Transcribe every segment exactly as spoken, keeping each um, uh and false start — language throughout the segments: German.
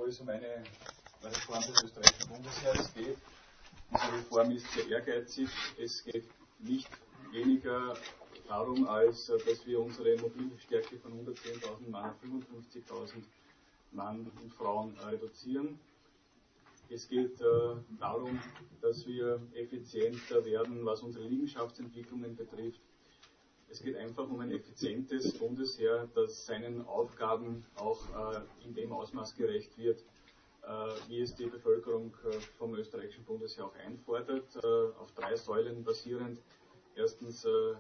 wo es um eine Reform des österreichischen Bundesheeres geht. Diese Reform ist sehr ehrgeizig. Es geht nicht weniger darum, als dass wir unsere Mobilstärke von hundertzehntausend Mann auf fünfundfünfzigtausend Mann und Frauen reduzieren. Es geht äh, darum, dass wir effizienter werden, was unsere Liegenschaftsentwicklungen betrifft. Es geht einfach um ein effizientes Bundesheer, das seinen Aufgaben auch äh, in dem Ausmaß gerecht wird, äh, wie es die Bevölkerung äh, vom österreichischen Bundesheer auch einfordert, äh, auf drei Säulen basierend. Erstens äh, äh,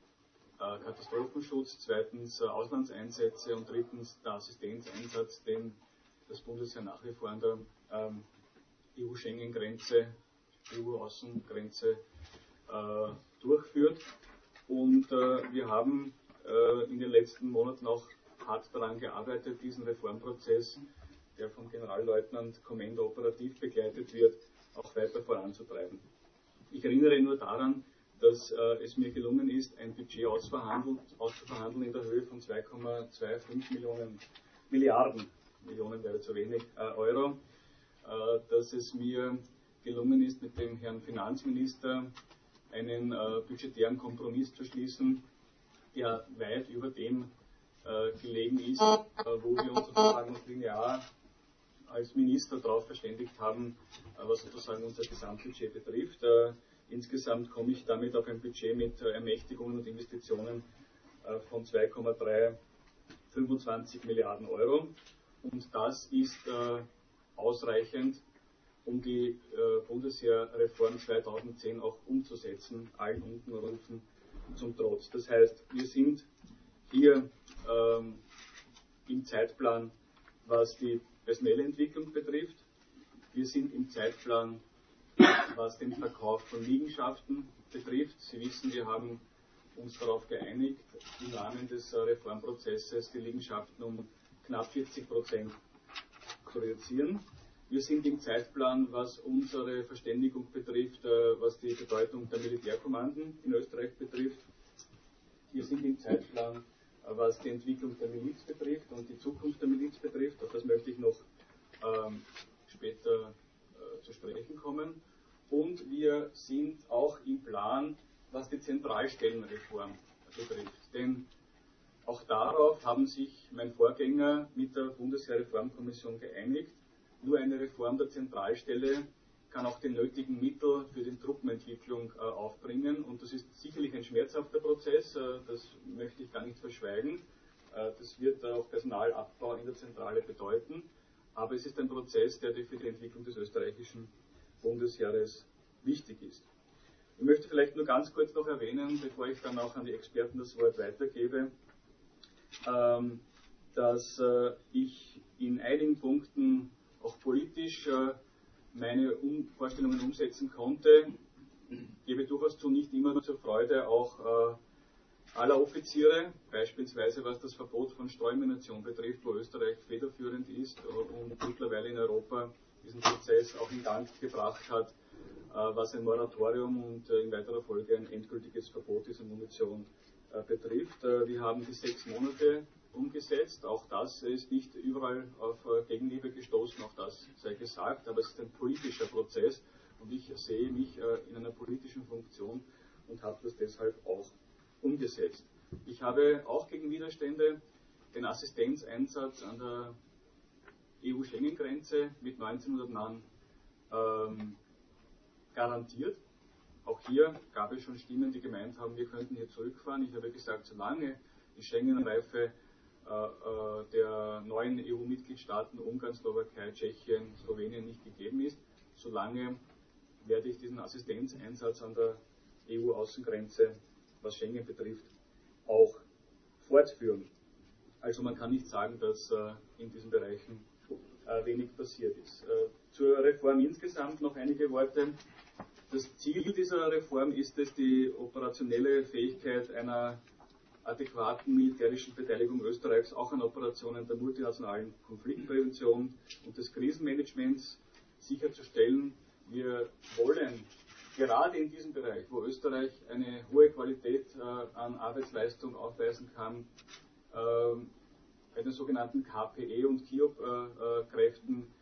Katastrophenschutz, zweitens äh, Auslandseinsätze und drittens der Assistenzeinsatz, den das Bundesheer nach wie vor an der ähm, E U-Schengen-Grenze, E U-Außengrenze äh, durchführt. Und äh, wir haben äh, in den letzten Monaten auch hart daran gearbeitet, diesen Reformprozess, der vom Generalleutnant Kommendo operativ begleitet wird, auch weiter voranzutreiben. Ich erinnere nur daran, dass äh, es mir gelungen ist, ein Budget auszuverhandeln in der Höhe von zwei Komma fünfundzwanzig Millionen Milliarden, Millionen wäre zu wenig, äh, Euro, äh, dass es mir gelungen ist, mit dem Herrn Finanzminister einen äh, budgetären Kompromiss zu schließen, der weit über dem äh, gelegen ist, äh, wo wir uns sozusagen linear als Minister darauf verständigt haben, äh, was sozusagen unser Gesamtbudget betrifft. Äh, insgesamt komme ich damit auf ein Budget mit äh, Ermächtigungen und Investitionen äh, von zwei Komma fünfundzwanzig Milliarden Euro. Und das ist äh, ausreichend, um die äh, Bundesheerreform zweitausendzehn auch umzusetzen, allen Unkenrufen zum Trotz. Das heißt, wir sind hier ähm, im Zeitplan, was die personelle Entwicklung betrifft. Wir sind im Zeitplan, was den Verkauf von Liegenschaften betrifft. Sie wissen, wir haben uns darauf geeinigt, im Rahmen des äh, Reformprozesses die Liegenschaften um knapp vierzig Prozent zu reduzieren. Wir sind im Zeitplan, was unsere Verständigung betrifft, was die Bedeutung der Militärkommanden in Österreich betrifft. Wir sind im Zeitplan, was die Entwicklung der Miliz betrifft und die Zukunft der Miliz betrifft. Auf das möchte ich noch ähm, später äh, zu sprechen kommen. Und wir sind auch im Plan, was die Zentralstellenreform betrifft. Denn auch darauf haben sich mein Vorgänger mit der Bundesheerreformkommission geeinigt. Nur eine Reform der Zentralstelle kann auch die nötigen Mittel für die Truppenentwicklung äh, aufbringen. Und das ist sicherlich ein schmerzhafter Prozess, äh, das möchte ich gar nicht verschweigen. Äh, das wird äh, auch Personalabbau in der Zentrale bedeuten. Aber es ist ein Prozess, der für die Entwicklung des österreichischen Bundesheeres wichtig ist. Ich möchte vielleicht nur ganz kurz noch erwähnen, bevor ich dann auch an die Experten das Wort weitergebe, ähm, dass äh, ich in einigen Punkten auch politisch äh, meine um Vorstellungen umsetzen konnte. Ich gebe durchaus zu, nicht immer nur zur Freude auch äh, aller Offiziere, beispielsweise was das Verbot von Streumunition betrifft, wo Österreich federführend ist und mittlerweile in Europa diesen Prozess auch in Gang gebracht hat, äh, was ein Moratorium und äh, in weiterer Folge ein endgültiges Verbot dieser Munition äh, betrifft. Äh, wir haben die sechs Monate umgesetzt. Auch das ist nicht überall auf Gegenliebe gestoßen, auch das sei gesagt, aber es ist ein politischer Prozess und ich sehe mich in einer politischen Funktion und habe das deshalb auch umgesetzt. Ich habe auch gegen Widerstände den Assistenzeinsatz an der E U-Schengen-Grenze mit neunzehnhundert Mann ähm, garantiert. Auch hier gab es schon Stimmen, die gemeint haben, wir könnten hier zurückfahren. Ich habe gesagt, solange die Schengen-Reife der neuen E U-Mitgliedstaaten Ungarn, Slowakei, Tschechien, Slowenien nicht gegeben ist, solange werde ich diesen Assistenzeinsatz an der E U-Außengrenze, was Schengen betrifft, auch fortführen. Also man kann nicht sagen, dass in diesen Bereichen wenig passiert ist. Zur Reform insgesamt noch einige Worte. Das Ziel dieser Reform ist es, die operationelle Fähigkeit einer adäquaten militärischen Beteiligung Österreichs auch an Operationen der multinationalen Konfliktprävention und des Krisenmanagements sicherzustellen. Wir wollen gerade in diesem Bereich, wo Österreich eine hohe Qualität äh, an Arbeitsleistung aufweisen kann, äh, bei den sogenannten K P E und K I O P-Kräften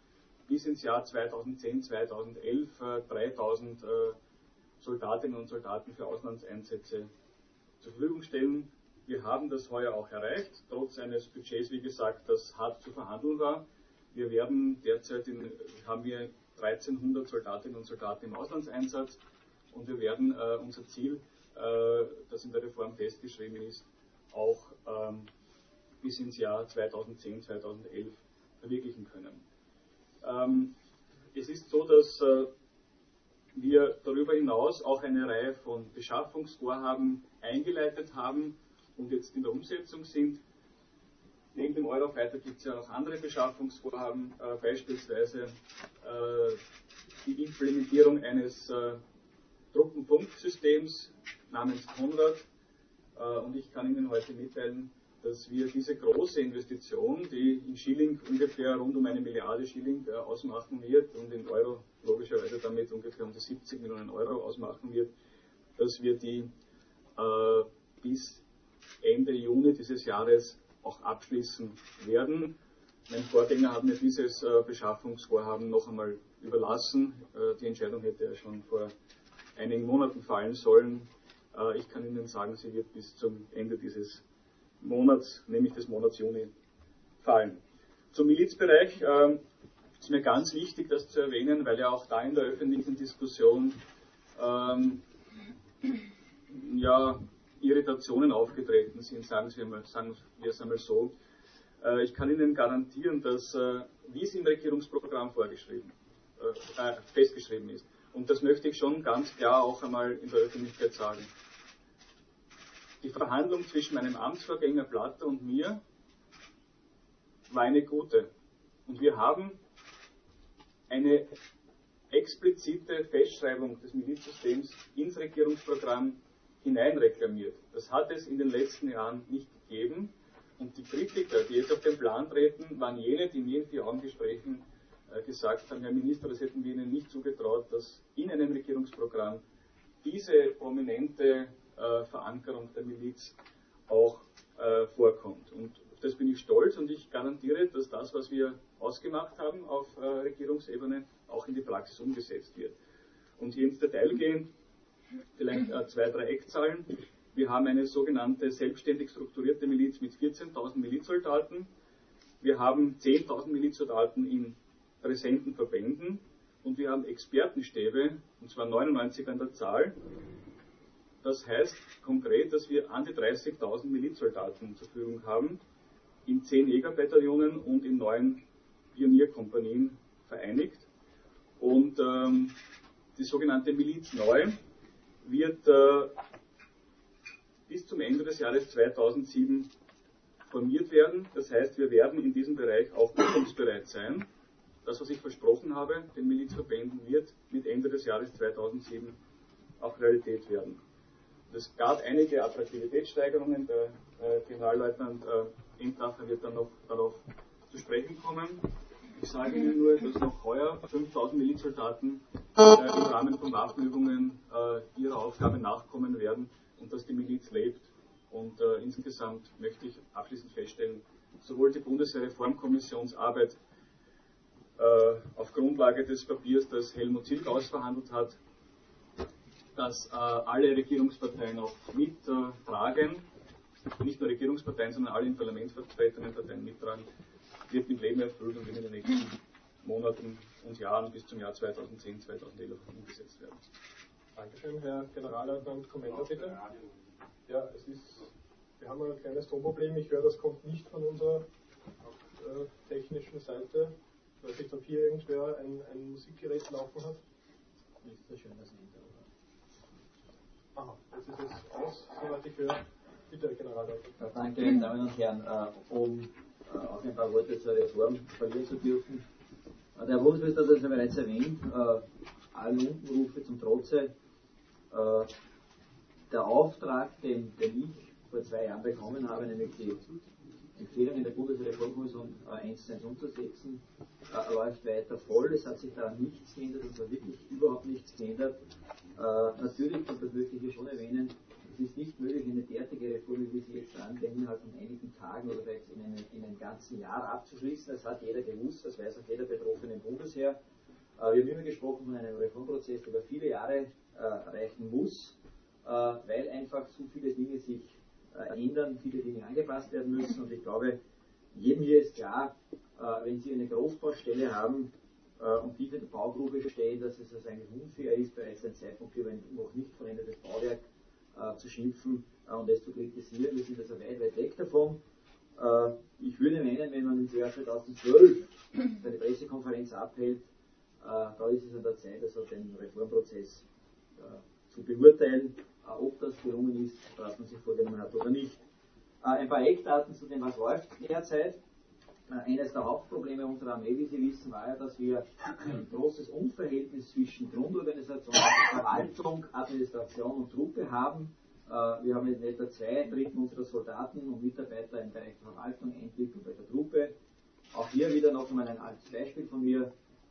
bis ins Jahr zweitausendzehn, zweitausendelf äh, dreitausend äh, Soldatinnen und Soldaten für Auslandseinsätze zur Verfügung stellen. Wir haben das heuer auch erreicht, trotz eines Budgets, wie gesagt, das hart zu verhandeln war. Wir werden derzeit in, haben wir dreizehnhundert Soldatinnen und Soldaten im Auslandseinsatz und wir werden äh, unser Ziel, äh, das in der Reform festgeschrieben ist, auch ähm, bis ins Jahr zweitausendzehn, zweitausendelf verwirklichen können. Ähm, es ist so, dass äh, wir darüber hinaus auch eine Reihe von Beschaffungsvorhaben eingeleitet haben und jetzt in der Umsetzung sind. Neben dem Eurofighter gibt es ja auch andere Beschaffungsvorhaben, äh, beispielsweise äh, die Implementierung eines äh, Truppenfunksystems namens Konrad. Äh, und ich kann Ihnen heute mitteilen, dass wir diese große Investition, die in Schilling ungefähr rund um eine Milliarde Schilling äh, ausmachen wird und in Euro logischerweise damit ungefähr um die siebzig Millionen Euro ausmachen wird, dass wir die äh, bis Ende Juni dieses Jahres auch abschließen werden. Mein Vorgänger hat mir dieses äh, Beschaffungsvorhaben noch einmal überlassen. Äh, die Entscheidung hätte er schon vor einigen Monaten fallen sollen. Äh, ich kann Ihnen sagen, sie wird bis zum Ende dieses Monats, nämlich des Monats Juni, fallen. Zum Milizbereich äh, ist mir ganz wichtig, das zu erwähnen, weil ja auch da in der öffentlichen Diskussion ähm, ja, Irritationen aufgetreten sind, sagen, Sie einmal, sagen wir es einmal so. Äh, ich kann Ihnen garantieren, dass, äh, wie es im Regierungsprogramm vorgeschrieben, äh, äh, festgeschrieben ist, und das möchte ich schon ganz klar auch einmal in der Öffentlichkeit sagen, die Verhandlung zwischen meinem Amtsvorgänger Platter und mir war eine gute. Und wir haben eine explizite Festschreibung des Milizsystems ins Regierungsprogramm hineinreklamiert. Das hat es in den letzten Jahren nicht gegeben. Und die Kritiker, die jetzt auf den Plan treten, waren jene, die mir in vier Augengesprächen äh, gesagt haben, Herr Minister, das hätten wir Ihnen nicht zugetraut, dass in einem Regierungsprogramm diese prominente äh, Verankerung der Miliz auch äh, vorkommt. Und auf das bin ich stolz und ich garantiere, dass das, was wir ausgemacht haben auf äh, Regierungsebene, auch in die Praxis umgesetzt wird. Und hier ins Detail gehen, vielleicht äh, zwei, drei Eckzahlen. Wir haben eine sogenannte selbstständig strukturierte Miliz mit vierzehntausend Milizsoldaten. Wir haben zehntausend Milizsoldaten in präsenten Verbänden und wir haben Expertenstäbe, und zwar neunundneunzig an der Zahl. Das heißt konkret, dass wir an die dreißigtausend Milizsoldaten zur Verfügung haben, in zehn Jägerbataillonen und in neun Pionierkompanien vereinigt. Und ähm, die sogenannte Miliz Neu wird äh, bis zum Ende des Jahres zweitausendsieben formiert werden. Das heißt, wir werden in diesem Bereich auch prüfungsbereit sein. Das, was ich versprochen habe, den Milizverbänden, wird mit Ende des Jahres zweitausendsieben auch Realität werden. Es gab einige Attraktivitätssteigerungen. Der äh, Generalleutnant äh, Entacher wird dann noch darauf zu sprechen kommen. Ich sage Ihnen nur, dass noch heuer fünftausend Milizsoldaten äh, im Rahmen von Waffenübungen äh, ihrer Aufgabe nachkommen werden und dass die Miliz lebt. Und äh, insgesamt möchte ich abschließend feststellen, sowohl die Bundeswehr-Reformkommissionsarbeit äh, auf Grundlage des Papiers, das Helmut Zilk ausverhandelt hat, dass äh, alle Regierungsparteien auch mittragen, äh, nicht nur Regierungsparteien, sondern alle im Parlament vertretenen Parteien mittragen, wird mit Leben erfüllt und wird in den nächsten Monaten und Jahren bis zum Jahr zweitausendzehn, zweitausendelf umgesetzt werden. Dankeschön, Herr Generalleutnant Kommender, bitte. Ja, es ist, wir haben ein kleines Tonproblem. Ich höre, das kommt nicht von unserer äh, technischen Seite. Ich weiß nicht, ob hier irgendwer ein, ein Musikgerät laufen hat. Nicht so schön, dass ich Aha, jetzt ist es aus, soweit ich höre. Bitte, Herr Generalleutnant. Ja, danke, meine Damen und Herren, äh, um äh, auch ein paar Worte zur Reform verlieren zu dürfen. Äh, der Bundesminister hat es ja bereits erwähnt, äh, allen Unkenrufe zum Trotze. Äh, der Auftrag, den, den ich vor zwei Jahren bekommen habe, nämlich die Empfehlungen der Bundeswehr-Reformkommission äh, eins zu eins umzusetzen, äh, läuft weiter voll. Es hat sich da nichts geändert, und zwar wirklich überhaupt nichts geändert. Äh, natürlich, und das möchte ich hier schon erwähnen, es ist nicht möglich, eine derartige Reform, wie wir sie jetzt andenken, innerhalb von einigen Tagen oder vielleicht in einem, in einem ganzen Jahr abzuschließen. Das hat jeder gewusst, das weiß auch jeder betroffene Bundesheer. Äh, wir haben immer gesprochen von einem Reformprozess, der über viele Jahre äh, reichen muss, äh, weil einfach so viele Dinge sich äh, ändern, viele Dinge angepasst werden müssen. Und ich glaube, jedem hier ist klar, äh, wenn Sie eine Großbaustelle haben, und die in der Baugrube stehen, dass es also eigentlich unfair ist, bereits ein Zeitpunkt für ein noch nicht vollendetes Bauwerk äh, zu schimpfen äh, und es zu kritisieren. Wir sind also weit, weit weg davon. Äh, ich würde meinen, wenn man im Jahr zweitausendzwölf eine Pressekonferenz abhält, äh, da ist es an der Zeit, also den Reformprozess äh, zu beurteilen, äh, ob das gelungen ist, was man sich vorgenommen hat oder nicht. Äh, ein paar Eckdaten zu dem, was läuft derzeit. Eines der Hauptprobleme unserer Armee, wie Sie wissen, war ja, dass wir ein großes Unverhältnis zwischen Grundorganisation, Verwaltung, Administration und Truppe haben. Wir haben in etwa zwei Drittel unserer Soldaten und Mitarbeiter im Bereich der Verwaltung, ein Drittel bei der Truppe. Auch hier wieder noch einmal ein altes Beispiel von mir.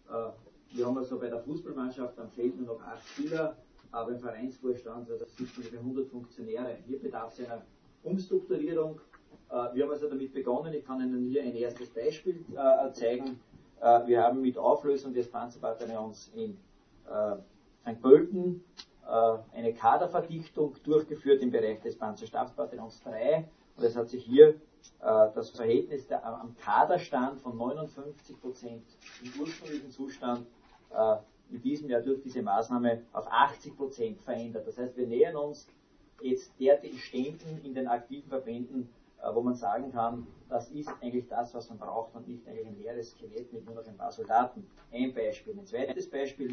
Wir haben also bei der Fußballmannschaft am Feld nur noch acht Spieler, aber im Vereinsvorstand also sitzen ungefähr hundert Funktionäre. Hier bedarf es einer Umstrukturierung. Wir haben also damit begonnen, ich kann Ihnen hier ein erstes Beispiel äh, zeigen. Äh, wir haben mit Auflösung des Panzerbataillons in äh, Sankt Pölten äh, eine Kaderverdichtung durchgeführt im Bereich des Panzerstabsbataillons drei. Und es hat sich hier äh, das Verhältnis der, am Kaderstand von neunundfünfzig Prozent im ursprünglichen Zustand äh, in diesem Jahr durch diese Maßnahme auf achtzig Prozent verändert. Das heißt, wir nähern uns jetzt derartigen Ständen in den aktiven Verbänden, wo man sagen kann, das ist eigentlich das, was man braucht und nicht eigentlich ein leeres Skelett mit nur noch ein paar Soldaten. Ein Beispiel. Ein zweites Beispiel,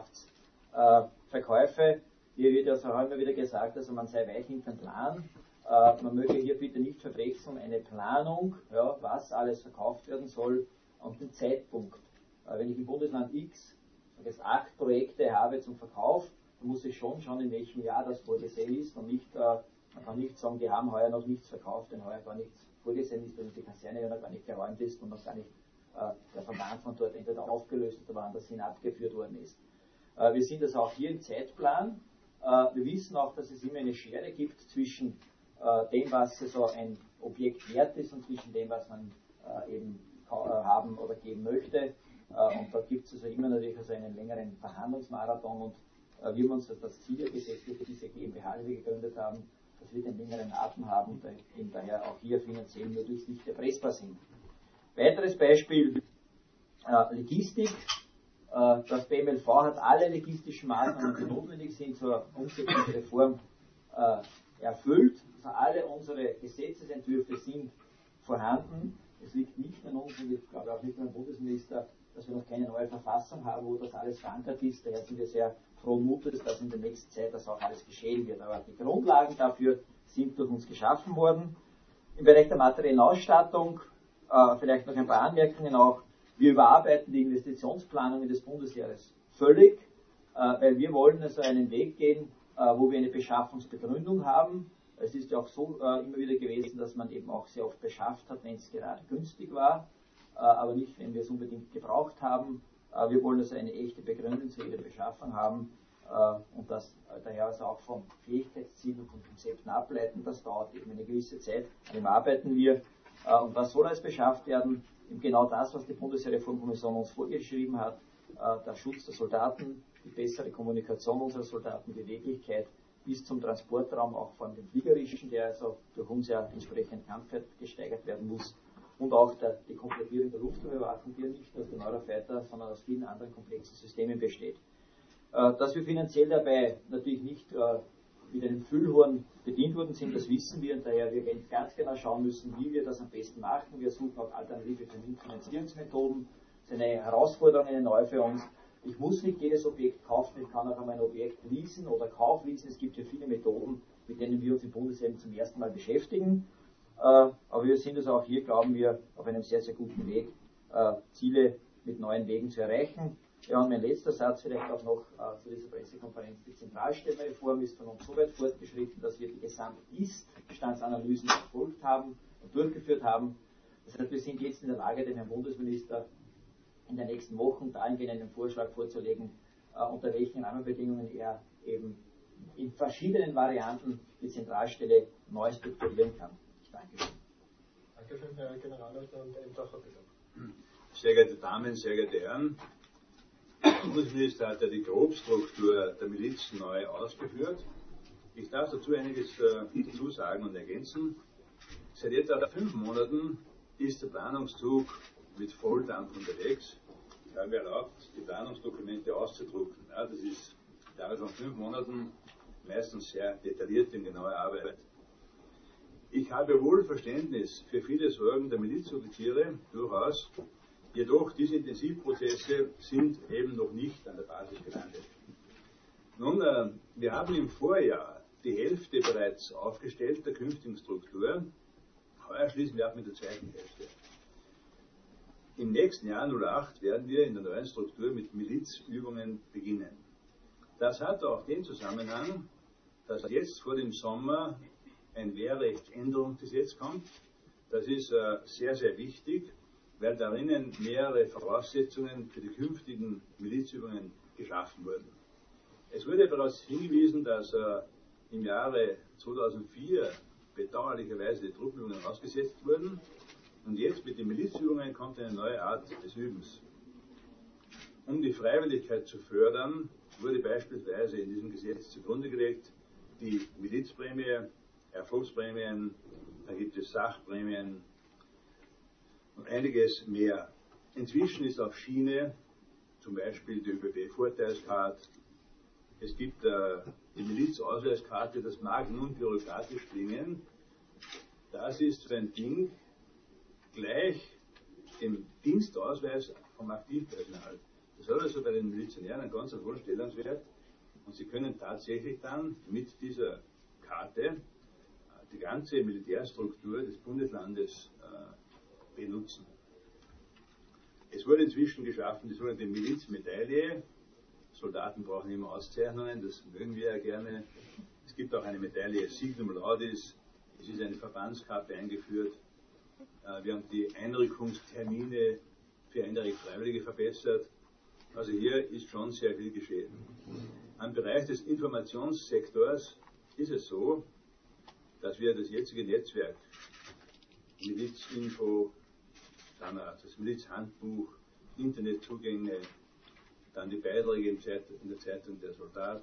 Liegenschaftsverkäufe. Äh, hier wird also immer wieder gesagt, also man sei weit hinter dem Plan. Äh, man möge hier bitte nicht verwechseln eine Planung, ja, was alles verkauft werden soll und den Zeitpunkt. Äh, wenn ich im Bundesland X jetzt acht Projekte habe zum Verkauf, dann muss ich schon schauen, in welchem Jahr das vorgesehen ist und nicht äh, man kann nicht sagen, die haben heuer noch nichts verkauft, denn heuer gar nichts vorgesehen ist, wenn die Kaserne ja noch gar nicht geräumt ist und noch gar nicht äh, der Verband von dort entweder aufgelöst oder woanders hin abgeführt worden ist. Äh, wir sind also auch hier im Zeitplan. Äh, wir wissen auch, dass es immer eine Schere gibt zwischen äh, dem, was so ein Objekt wert ist und zwischen dem, was man äh, eben äh, haben oder geben möchte. Äh, und da gibt es also immer natürlich also einen längeren Verhandlungsmarathon und äh, wir haben uns das Ziel gesetzt für diese GmbH, die wir gegründet haben, dass wir den längeren Atem haben und daher auch hier finanziell möglichst nicht erpressbar sind. Weiteres Beispiel, äh, Logistik. Äh, das B M L V hat alle logistischen Maßnahmen, die notwendig sind zur Umsetzung der Reform, äh, erfüllt. Also alle unsere Gesetzesentwürfe sind vorhanden. Es liegt nicht an uns und ich glaube auch nicht an den Bundesminister, dass wir noch keine neue Verfassung haben, wo das alles verankert ist. Daher sind wir sehr frohen Mutes, dass in der nächsten Zeit das auch alles geschehen wird. Aber die Grundlagen dafür sind durch uns geschaffen worden. Im Bereich der materiellen Ausstattung, äh, vielleicht noch ein paar Anmerkungen auch. Wir überarbeiten die Investitionsplanungen des Bundesheeres völlig, äh, weil wir wollen also einen Weg gehen, äh, wo wir eine Beschaffungsbegründung haben. Es ist ja auch so äh, immer wieder gewesen, dass man eben auch sehr oft beschafft hat, wenn es gerade günstig war, äh, aber nicht, wenn wir es unbedingt gebraucht haben. Äh, wir wollen also eine echte Begründung zu jeder Beschaffung haben äh, und das äh, daher also auch vom Fähigkeitsziel und von Konzepten ableiten. Das dauert eben eine gewisse Zeit, an dem arbeiten wir. Äh, und was soll alles beschafft werden? Eben genau das, was die Bundesheerreformkommission uns vorgeschrieben hat, äh, der Schutz der Soldaten, die bessere Kommunikation unserer Soldaten, Beweglichkeit bis zum Transportraum, auch von dem fliegerischen, der also durch uns ja entsprechend kampfwert gesteigert werden muss, und auch der, die Komplettierung der Luftüberwachung, die ja nicht nur aus den Eurofighter, sondern aus vielen anderen komplexen Systemen besteht. Äh, dass wir finanziell dabei natürlich nicht äh, mit einem Füllhorn bedient worden sind, das wissen wir, und daher wir ganz genau schauen müssen, wie wir das am besten machen. Wir suchen auch alternative Finanzierungsmethoden. Das ist eine Herausforderung, eine neue für uns. Ich muss nicht jedes Objekt kaufen, ich kann auch einmal ein Objekt leasen oder kaufleasen. Es gibt hier viele Methoden, mit denen wir uns im Bundesheer zum ersten Mal beschäftigen. Äh, aber wir sind also auch hier, glauben wir, auf einem sehr, sehr guten Weg, äh, Ziele mit neuen Wegen zu erreichen. Ja, und mein letzter Satz vielleicht auch noch äh, zu dieser Pressekonferenz. Die Zentralstellenreform ist von uns so weit fortgeschritten, dass wir die Gesamtiststandsanalysen erfolgt haben und durchgeführt haben. Das heißt, wir sind jetzt in der Lage, dem Herrn Bundesminister in den nächsten Wochen dahingehend einen Vorschlag vorzulegen, äh, unter welchen Rahmenbedingungen er eben in verschiedenen Varianten die Zentralstelle neu strukturieren kann. Ich danke schön. Dankeschön, Herr Generalleutnant Entacher, bitte. Sehr geehrte Damen, sehr geehrte Herren, der Bundesminister hat ja die Grobstruktur der Miliz neu ausgeführt. Ich darf dazu einiges äh, dazu sagen und ergänzen. Seit etwa fünf Monaten ist der Planungszug mit Volldampf unterwegs. Ich habe erlaubt, die Planungsdokumente auszudrucken. Ja, das ist dauert von fünf Monaten meistens sehr detaillierte und genaue Arbeit. Ich habe wohl Verständnis für viele Sorgen der Milizoffiziere, durchaus. Jedoch, diese Intensivprozesse sind eben noch nicht an der Basis gelandet. Nun, äh, wir haben im Vorjahr die Hälfte bereits aufgestellt der künftigen Struktur. Heuer schließen wir ab mit der zweiten Hälfte. Im nächsten Jahr null acht werden wir in der neuen Struktur mit Milizübungen beginnen. Das hat auch den Zusammenhang, dass jetzt vor dem Sommer ein Wehrrechtsänderungsgesetz kommt. Das ist äh, sehr, sehr wichtig, weil darin mehrere Voraussetzungen für die künftigen Milizübungen geschaffen wurden. Es wurde daraus hingewiesen, dass äh, im Jahre zweitausendvier bedauerlicherweise die Truppenübungen ausgesetzt wurden und jetzt mit den Milizübungen kommt eine neue Art des Übens. Um die Freiwilligkeit zu fördern, wurde beispielsweise in diesem Gesetz zugrunde gelegt die Milizprämie, Erfolgsprämien, da gibt es Sachprämien und einiges mehr. Inzwischen ist auf Schiene zum Beispiel die ÖBB-Vorteilskarte, es gibt äh, die Milizausweiskarte, das mag nun bürokratisch klingen, das ist so ein Ding gleich dem Dienstausweis vom Aktivpersonal. Das hat also bei den Milizionären einen ganz hohen Stellungswert und sie können tatsächlich dann mit dieser Karte die ganze Militärstruktur des Bundeslandes äh, benutzen. Es wurde inzwischen geschaffen die sogenannte Milizmedaille. Soldaten brauchen immer Auszeichnungen, das mögen wir ja gerne. Es gibt auch eine Medaille Signum Laudis, es ist eine Verbandskarte eingeführt. Äh, wir haben die Einrückungstermine für einjährige Freiwillige verbessert. Also hier ist schon sehr viel geschehen. Am Bereich des Informationssektors ist es so, dass wir das jetzige Netzwerk Milizinfo, dann das Milizhandbuch, Internetzugänge, dann die Beiträge in der Zeitung Der Soldat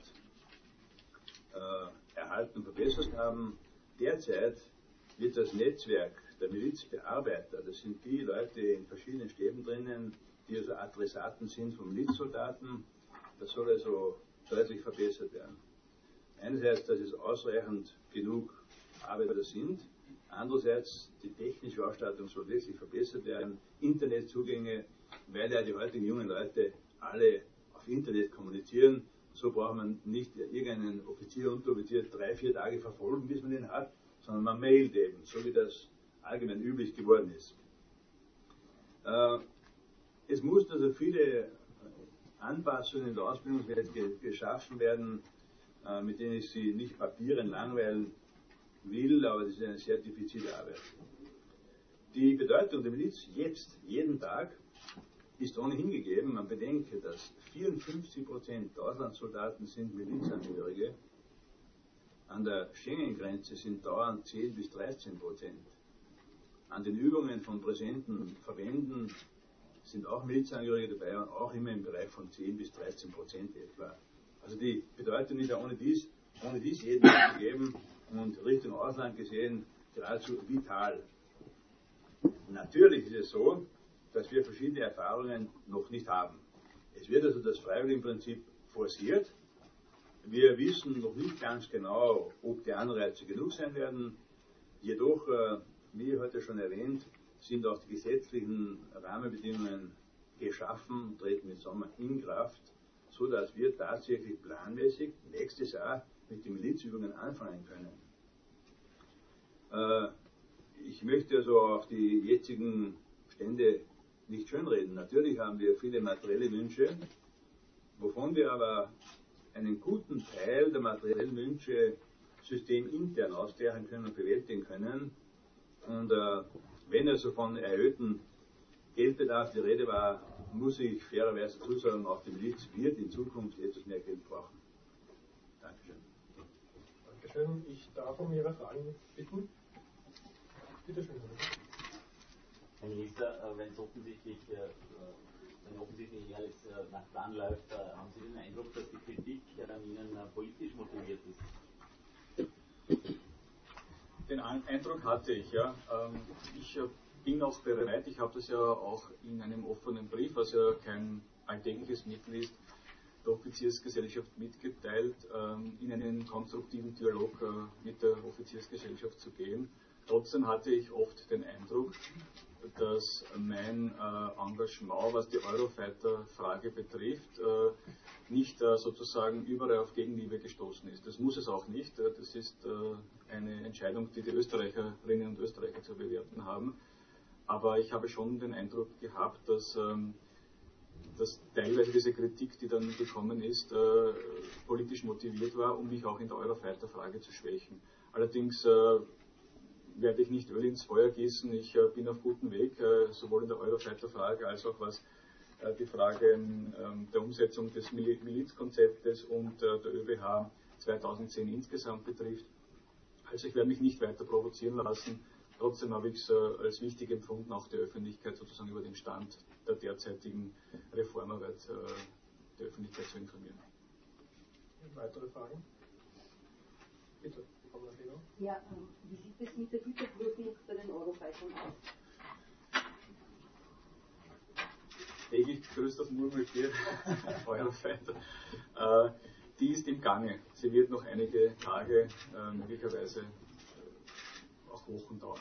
äh, erhalten und verbessert haben. Derzeit wird das Netzwerk der Milizbearbeiter, das sind die Leute in verschiedenen Stäben drinnen, die also Adressaten sind von Milizsoldaten, das soll also deutlich verbessert werden. Einerseits, dass es ausreichend genug Arbeiter sind, andererseits die technische Ausstattung soll wirklich verbessert werden, Internetzugänge, weil ja die heutigen jungen Leute alle auf Internet kommunizieren, so braucht man nicht irgendeinen Offizier, Unteroffizier drei, vier Tage verfolgen, bis man ihn hat, sondern man mailt eben, so wie das allgemein üblich geworden ist. Äh, es muss also viele Anpassungen in der Ausbildungswelt ge geschaffen werden, äh, mit denen ich Sie nicht Papieren langweilen will, aber das ist eine sehr diffizile Arbeit. Die Bedeutung der Miliz jetzt, jeden Tag, ist ohnehin gegeben. Man bedenke, dass vierundfünfzig Prozent der Auslandssoldaten sind Milizangehörige. An der Schengen-Grenze sind dauernd zehn bis dreizehn Prozent. An den Übungen von präsenten Verbänden sind auch Milizangehörige dabei und auch immer im Bereich von zehn bis dreizehn Prozent etwa. Also die Bedeutung ist ja ohne dies, ohne dies jeden Tag gegeben und Richtung Ausland gesehen geradezu vital. Natürlich ist es so, dass wir verschiedene Erfahrungen noch nicht haben. Es wird also das Freiwilligenprinzip forciert. Wir wissen noch nicht ganz genau, ob die Anreize genug sein werden. Jedoch, äh, wie heute schon erwähnt, sind auch die gesetzlichen Rahmenbedingungen geschaffen und treten im Sommer in Kraft, sodass wir tatsächlich planmäßig nächstes Jahr mit den Milizübungen anfangen können. Äh, ich möchte also auch die jetzigen Stände nicht schönreden. Natürlich haben wir viele materielle Wünsche, wovon wir aber einen guten Teil der materiellen Wünsche systemintern ausgleichen können und bewältigen können. Und äh, wenn also von erhöhtem Geldbedarf die Rede war, muss ich fairerweise dazu sagen, auch die Miliz wird in Zukunft etwas mehr Geld brauchen. Dankeschön. Dankeschön. Ich darf um Ihre Fragen bitten. Bitte schön. Herr Minister, wenn es offensichtlich, wenn offensichtlich alles nach Plan läuft, haben Sie den Eindruck, dass die Kritik an Ihnen politisch motiviert ist? Den Eindruck hatte ich, ja. Ich bin auch bereit, ich habe das ja auch in einem offenen Brief, was ja kein alltägliches Mittel ist, der Offiziersgesellschaft mitgeteilt, in einen konstruktiven Dialog mit der Offiziersgesellschaft zu gehen. Trotzdem hatte ich oft den Eindruck, dass mein Engagement, was die Eurofighter-Frage betrifft, nicht sozusagen überall auf Gegenliebe gestoßen ist. Das muss es auch nicht. Das ist eine Entscheidung, die die Österreicherinnen und Österreicher zu bewerten haben. Aber ich habe schon den Eindruck gehabt, dass, dass teilweise diese Kritik, die dann gekommen ist, politisch motiviert war, um mich auch in der Eurofighter-Frage zu schwächen. Allerdings werde ich nicht Öl ins Feuer gießen. Ich äh, bin auf gutem Weg, äh, sowohl in der Eurofighter-Frage als auch was äh, die Frage äh, der Umsetzung des Mil Milizkonzeptes und äh, der ÖBH zweitausendzehn insgesamt betrifft. Also ich werde mich nicht weiter provozieren lassen. Trotzdem habe ich es äh, als wichtig empfunden, auch die Öffentlichkeit sozusagen über den Stand der derzeitigen Reformarbeit äh, der Öffentlichkeit zu informieren. Weitere Fragen? Bitte. Ja, ähm, wie sieht es mit der Güterprüfung bei den Eurofightern aus? Täglich grüßt das Murmeltier, Eurofighter. Äh, die ist im Gange. Sie wird noch einige Tage, äh, möglicherweise äh, auch Wochen dauern.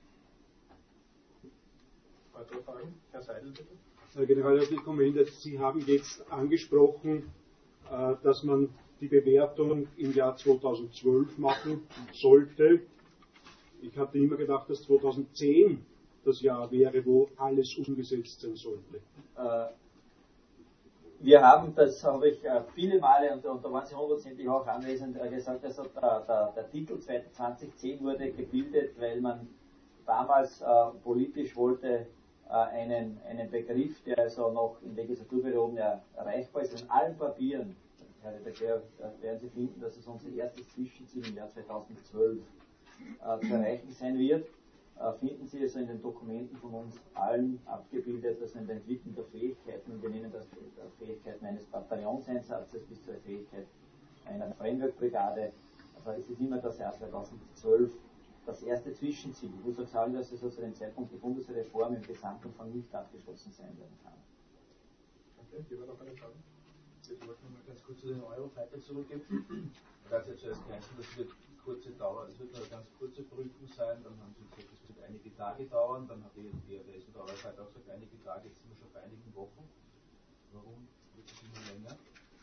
Weitere Fragen? Herr Seidel, bitte. Herr Generalleutnant Kommender, Sie haben jetzt angesprochen, äh, dass man die Bewertung im Jahr zweitausendzwölf machen sollte. Ich hatte immer gedacht, dass zweitausendzehn das Jahr wäre, wo alles umgesetzt sein sollte. Äh, wir haben, das habe ich äh, viele Male, und, und da waren Sie hundertprozentig auch anwesend, äh, gesagt, also der, der, der Titel zweitausendzehn wurde gebildet, weil man damals äh, politisch wollte äh, einen, einen Begriff, der also noch in Legislaturperioden ja erreichbar ist, in allen Papieren. Herr Redakteur, werden Sie finden, dass es unser erstes Zwischenziel im Jahr zweitausendzwölf äh, zu erreichen sein wird. Äh, finden Sie also in den Dokumenten von uns allen abgebildet, also in der Entwicklung der Fähigkeiten, wir nennen das der Fähigkeiten eines Bataillonseinsatzes bis zur Fähigkeit einer Framework-Brigade. Also es ist immer das Jahr zweitausendzwölf das erste Zwischenziel. Ich muss auch sagen, dass es also zu dem Zeitpunkt die Bundesreform im Gesamtumfang nicht abgeschlossen sein werden kann. Okay, hier war noch eine Frage. Ich wollte noch mal ganz kurz zu den Eurofighter zurückgeben. Da hat es ja zuerst geheißen, das wird kurze Dauer, es wird nur eine ganz kurze Prüfung sein, dann haben Sie gesagt, es wird einige Tage dauern, dann hat die E R D S und der Eurofighter auch gesagt, einige Tage, jetzt sind wir schon bei einigen Wochen. Warum wird es immer länger?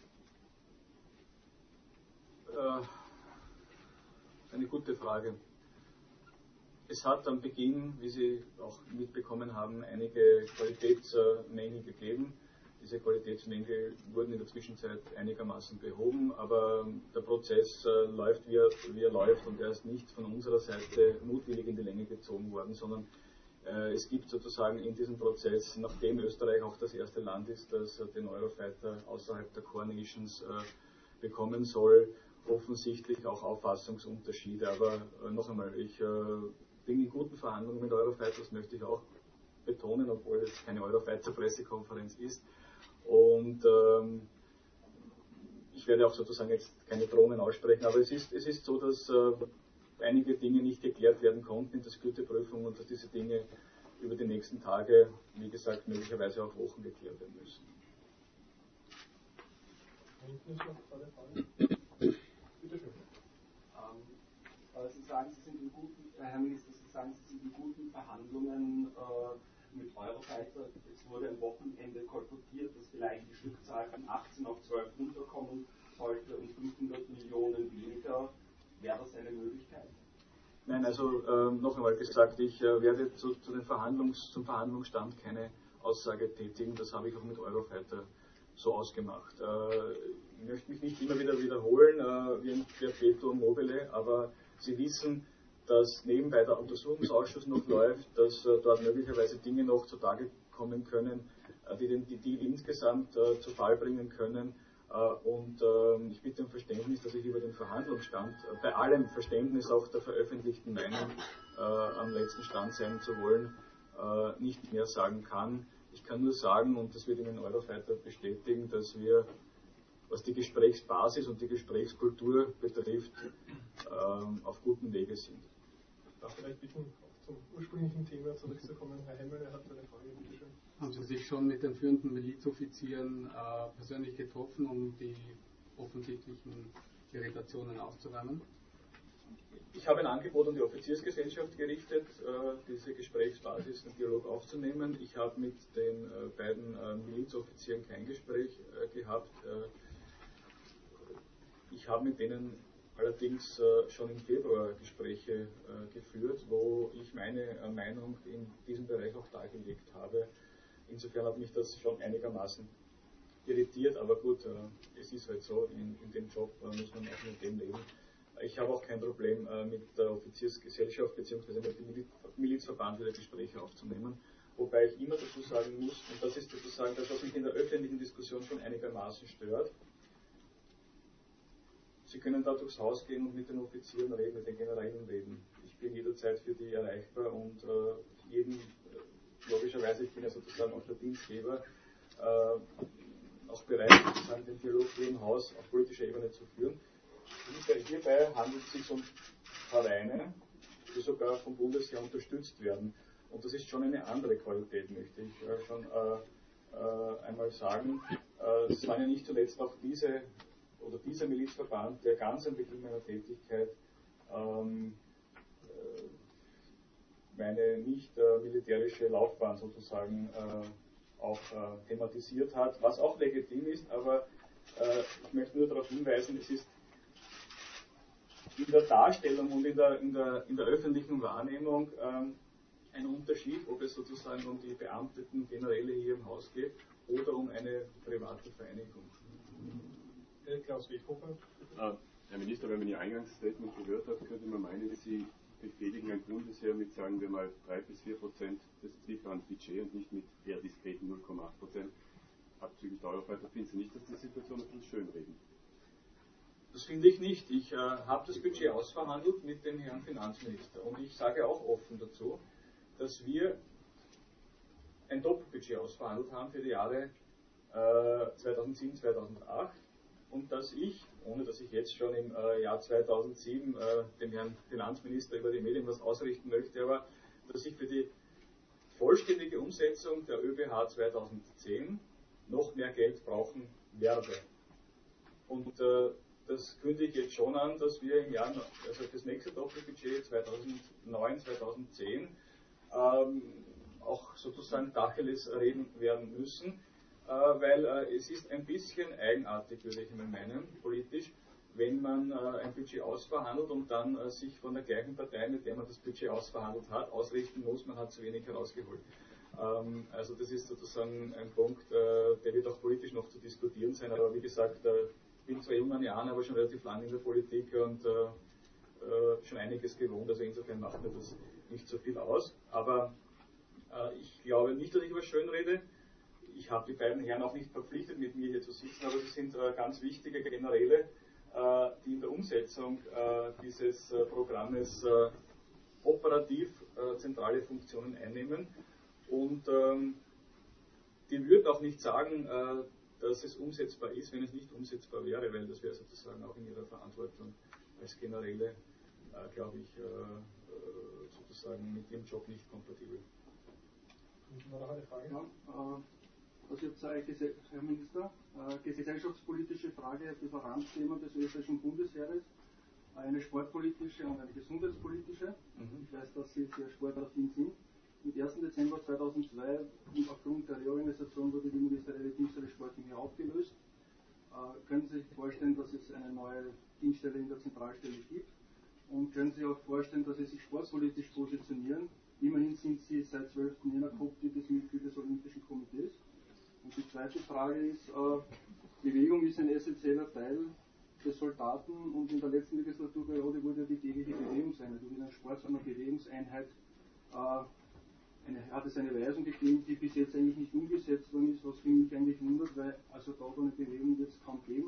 Äh, eine gute Frage. Es hat am Beginn, wie Sie auch mitbekommen haben, einige Qualitätsmängel gegeben. Diese Qualitätsmängel wurden in der Zwischenzeit einigermaßen behoben, aber der Prozess äh, läuft, wie er, wie er läuft, und er ist nicht von unserer Seite mutwillig in die Länge gezogen worden, sondern äh, es gibt sozusagen in diesem Prozess, nachdem Österreich auch das erste Land ist, das äh, den Eurofighter außerhalb der Core Nations äh, bekommen soll, offensichtlich auch Auffassungsunterschiede. Aber äh, noch einmal, ich äh, bin in guten Verhandlungen mit Eurofighter, das möchte ich auch betonen, obwohl es keine Eurofighter-Pressekonferenz ist. Und ähm, ich werde auch sozusagen jetzt keine Drohungen aussprechen, aber es ist, es ist so, dass äh, einige Dinge nicht geklärt werden konnten in der Güteprüfung und dass diese Dinge über die nächsten Tage, wie gesagt, möglicherweise auch Wochen geklärt werden müssen. Bitte schön. Ähm, Sie sagen, Sie sind in guten, Herr Minister, Sie sagen, Sie sind in guten Verhandlungen äh, mit Eurofighter. Es wurde am Wochenende kolportiert, dass vielleicht die Stückzahl von achtzehn auf zwölf runterkommen sollte und fünfhundert Millionen weniger. Wäre das eine Möglichkeit? Nein, also äh, noch einmal gesagt, ich äh, werde zu, zu den Verhandlungs-, zum Verhandlungsstand keine Aussage tätigen. Das habe ich auch mit Eurofighter so ausgemacht. Äh, ich möchte mich nicht immer wieder wiederholen, äh, wie ein Perpetuum mobile, aber Sie wissen, dass nebenbei der Untersuchungsausschuss noch läuft, dass äh, dort möglicherweise Dinge noch zutage kommen können, äh, die den die Deal insgesamt äh, zu Fall bringen können. Und ich bitte um Verständnis, dass ich über den Verhandlungsstand, bei allem Verständnis auch der veröffentlichten Meinung am letzten Stand sein zu wollen, nicht mehr sagen kann. Ich kann nur sagen, und das wird Ihnen Eurofighter bestätigen, dass wir, was die Gesprächsbasis und die Gesprächskultur betrifft, auf gutem Wege sind. Ich darf vielleicht bitten, zum ursprünglichen Thema zurückzukommen. Herr Hemmel, er hat eine Frage, bitte schön. Haben Sie sich schon mit den führenden Milizoffizieren äh, persönlich getroffen, um die offensichtlichen Irritationen auszuräumen? Ich habe ein Angebot an die Offiziersgesellschaft gerichtet, äh, diese Gesprächsbasis, den Dialog aufzunehmen. Ich habe mit den äh, beiden äh, Milizoffizieren kein Gespräch äh, gehabt. Äh, ich habe mit denen allerdings äh, schon im Februar Gespräche äh, geführt, wo ich meine äh, Meinung in diesem Bereich auch dargelegt habe. Insofern hat mich das schon einigermaßen irritiert, aber gut, äh, es ist halt so, in, in dem Job äh, muss man auch mit dem leben. Ich habe auch kein Problem äh, mit der Offiziersgesellschaft bzw. mit dem Milizverband wieder Gespräche aufzunehmen, wobei ich immer dazu sagen muss, und das ist sozusagen das, was mich in der öffentlichen Diskussion schon einigermaßen stört, Sie können da durchs Haus gehen und mit den Offizieren reden, mit den Generälen reden. Ich bin jederzeit für die erreichbar und äh, jeden, äh, logischerweise, ich bin ja sozusagen auch der Dienstgeber, äh, auch bereit, sozusagen den Dialog hier im Haus auf politischer Ebene zu führen. Hierbei handelt es sich um Vereine, die sogar vom Bundesheer unterstützt werden. Und das ist schon eine andere Qualität, möchte ich äh, schon äh, äh, einmal sagen. Äh, es waren ja nicht zuletzt auch diese oder dieser Milizverband, der ganz am Beginn meiner Tätigkeit ähm, äh, meine nicht äh, militärische Laufbahn sozusagen äh, auch äh, thematisiert hat, was auch legitim ist, aber äh, ich möchte nur darauf hinweisen, es ist in der Darstellung und in der, in der, in der öffentlichen Wahrnehmung ähm, ein Unterschied, ob es sozusagen um die beamteten Generäle hier im Haus geht oder um eine private Vereinigung. Klaus Weghofer. Äh, Herr Minister, wenn man Ihr Eingangsstatement gehört hat, könnte man meinen, dass Sie befehligen ein Bundesheer mit, sagen wir mal, drei bis vier Prozent des Zielplanbudgets und nicht mit eher diskreten null Komma acht Prozent. Abzüglich der Eurofighter, finden Sie nicht, dass die Situation etwas schönreden? Das finde ich nicht. Ich äh, habe das Budget ausverhandelt mit dem Herrn Finanzminister und ich sage auch offen dazu, dass wir ein Doppelbudget ausverhandelt haben für die Jahre äh, zweitausendsieben bis zweitausendacht. Und dass ich, ohne dass ich jetzt schon im äh, Jahr zweitausendsieben äh, dem Herrn Finanzminister über die Medien was ausrichten möchte, aber dass ich für die vollständige Umsetzung der ÖBH zweitausendzehn noch mehr Geld brauchen werde. Und äh, das kündige ich jetzt schon an, dass wir im Jahr, also das nächste Doppelbudget zweitausendneun, zweitausendzehn ähm, auch sozusagen Tacheles reden werden müssen. Weil äh, es ist ein bisschen eigenartig, würde ich mal meinen, politisch, wenn man äh, ein Budget ausverhandelt und dann äh, sich von der gleichen Partei, mit der man das Budget ausverhandelt hat, ausrichten muss, man hat zu wenig herausgeholt. Ähm, also das ist sozusagen ein Punkt, äh, der wird auch politisch noch zu diskutieren sein, aber wie gesagt, äh, ich bin zwar jung an Jahren, aber schon relativ lange in der Politik und äh, äh, schon einiges gewohnt, also insofern macht mir das nicht so viel aus. Aber äh, ich glaube nicht, dass ich was schön rede. Ich habe die beiden Herren auch nicht verpflichtet, mit mir hier zu sitzen, aber sie sind äh, ganz wichtige Generäle, äh, die in der Umsetzung äh, dieses äh, Programmes äh, operativ äh, zentrale Funktionen einnehmen. Und ähm, die würden auch nicht sagen, äh, dass es umsetzbar ist, wenn es nicht umsetzbar wäre, weil das wäre sozusagen auch in ihrer Verantwortung als Generäle, äh, glaube ich, äh, sozusagen mit ihrem Job nicht kompatibel. War noch eine Frage? Ja, äh Das ist jetzt, äh, Herr Minister, äh, gesellschaftspolitische Frage, Differenzthema des österreichischen Bundesheeres, eine sportpolitische und eine gesundheitspolitische. Mhm. Ich weiß, dass Sie sehr sportaffin sind. Am ersten Dezember zweitausendzwei, aufgrund der Reorganisation, wurde die ministerielle Dienststelle Sport im Jahr aufgelöst. Äh, können Sie sich vorstellen, dass es eine neue Dienststelle in der Zentralstelle gibt? Und können Sie sich auch vorstellen, dass Sie sich sportpolitisch positionieren? Immerhin sind Sie seit zwölften Jänner Co-Mitglied des Olympischen Komitees. Und die zweite Frage ist, äh, Bewegung ist ein essentieller Teil des Soldaten und in der letzten Legislaturperiode wurde die tägliche Bewegungseinheit, und in einem Sport so einer Bewegungseinheit äh, eine, hat es eine Weisung gegeben, die bis jetzt eigentlich nicht umgesetzt worden ist, was für mich eigentlich wundert, weil also da eine Bewegung wird es kaum geben.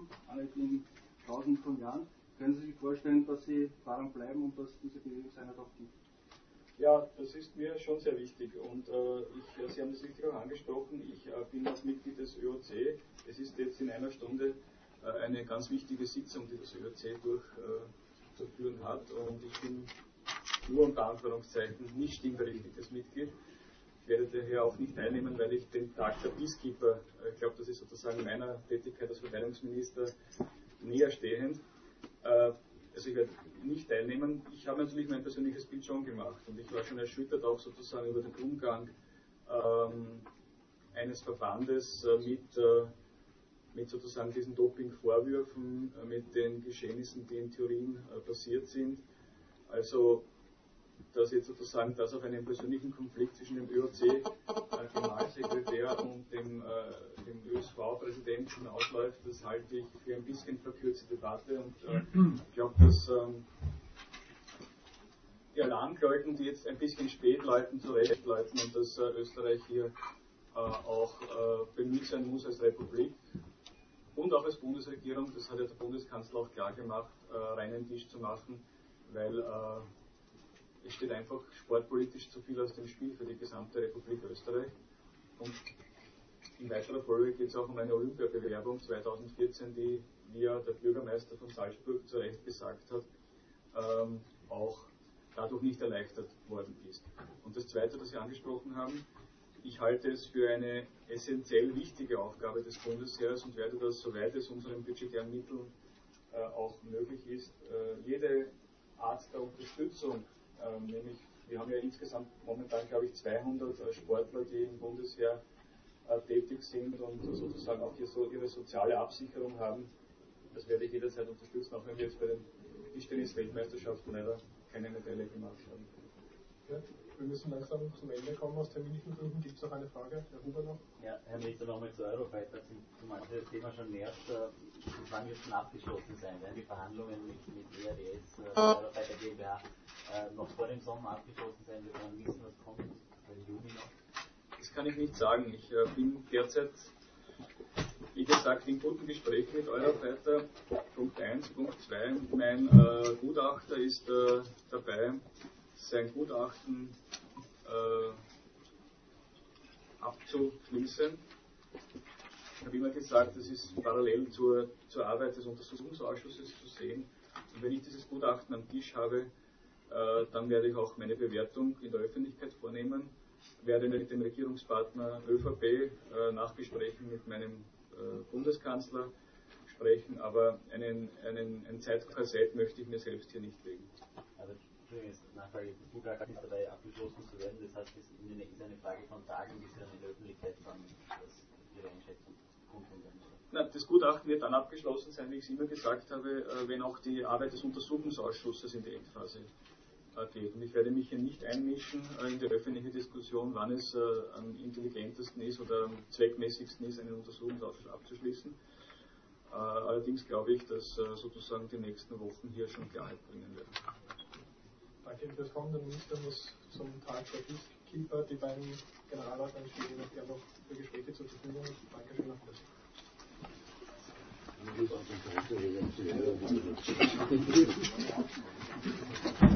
schon sehr wichtig. Und äh, ich, Sie haben das richtig auch angesprochen, ich äh, bin als Mitglied des Ö O C. Es ist jetzt in einer Stunde äh, eine ganz wichtige Sitzung, die das Ö O C durchzuführen äh, hat. Und ich bin nur unter Anführungszeichen nicht stimmberechtigtes Mitglied. Ich werde daher auch nicht teilnehmen, weil ich den Tag der Peacekeeper, ich glaube, das ist sozusagen meiner Tätigkeit als Verteidigungsminister näher stehend. Also ich werde nicht teilnehmen. Ich habe natürlich mein persönliches Bild schon gemacht und ich war schon erschüttert auch sozusagen über den Umgang ähm, eines Verbandes äh, mit, äh, mit sozusagen diesen Doping-Vorwürfen, äh, mit den Geschehnissen, die in Turin äh, passiert sind. Also dass jetzt sozusagen das auf einen persönlichen Konflikt zwischen dem Ö O C-Generalsekretär äh, und dem, äh, dem Ö S V-Präsidenten ausläuft, das halte ich für ein bisschen verkürzte Debatte und äh, ich glaube, dass ähm, die Alarmglocken, die jetzt ein bisschen spät läuten, zu Recht läuten und dass äh, Österreich hier äh, auch äh, bemüht sein muss als Republik und auch als Bundesregierung, das hat ja der Bundeskanzler auch klar gemacht, äh, reinen Tisch zu machen, weil äh, es steht einfach sportpolitisch zu viel aus dem Spiel für die gesamte Republik Österreich. Und in weiterer Folge geht es auch um eine Olympiabewerbung zweitausendvierzehn, die, wie ja der Bürgermeister von Salzburg zu Recht gesagt hat, ähm, auch dadurch nicht erleichtert worden ist. Und das Zweite, das Sie angesprochen haben, ich halte es für eine essentiell wichtige Aufgabe des Bundesheers und werde das, soweit es unseren budgetären Mitteln äh, auch möglich ist, äh, jede Art der Unterstützung, Ähm, nämlich, wir haben ja insgesamt momentan, glaube ich, zweihundert äh, Sportler, die im Bundesheer äh, tätig sind und äh, sozusagen auch hier so ihre soziale Absicherung haben. Das werde ich jederzeit unterstützen, auch wenn wir jetzt bei den Tischtennis-Weltmeisterschaften leider keine Medaille gemacht haben. Ja, wir müssen langsam zum Ende kommen aus terminlichen Gründen. Gibt es noch eine Frage? Herr Huber noch? Ja, Herr Minister, nochmal zu Eurofighter, zumal das Thema schon nervt, wann wird schon abgeschlossen sein? Werden die Verhandlungen mit, mit E R D S, äh, Eurofighter GmbH, äh, noch vor dem Sommer abgeschlossen sein? Wir werden wissen, was kommt, im Juni noch? Das kann ich nicht sagen. Ich äh, bin derzeit, wie gesagt, in guten Gesprächen mit Eurofighter. Punkt eins. Punkt zwei. Mein äh, Gutachter ist äh, dabei, sein Gutachten äh, abzuschließen. Ich habe immer gesagt, das ist parallel zur, zur Arbeit des Untersuchungsausschusses zu sehen. Und wenn ich dieses Gutachten am Tisch habe, äh, dann werde ich auch meine Bewertung in der Öffentlichkeit vornehmen, werde mit dem Regierungspartner ÖVP äh, nach Gesprächen mit meinem äh, Bundeskanzler sprechen, aber einen, einen, ein Zeitkorsett möchte ich mir selbst hier nicht legen. Aber Entschuldigung, jetzt Nachfrage, das Gutachten ist dabei abgeschlossen zu werden, das heißt, es ist eine Frage von Tagen, bis dann in der Öffentlichkeit dann das, Ihre Einschätzung kommt. Na, das Gutachten wird dann abgeschlossen sein, wie ich es immer gesagt habe, wenn auch die Arbeit des Untersuchungsausschusses in die Endphase geht. Und ich werde mich hier nicht einmischen in die öffentliche Diskussion, wann es am intelligentesten ist oder am zweckmäßigsten ist, einen Untersuchungsausschuss abzuschließen. Allerdings glaube ich, dass sozusagen die nächsten Wochen hier schon Klarheit bringen werden. Danke fürs Kommen. Der Minister muss zum Tag der Peacekeeper. Die beiden Generalleutnants stehen Ihnen gerne noch für Gespräche zur Verfügung. Dankeschön auf das.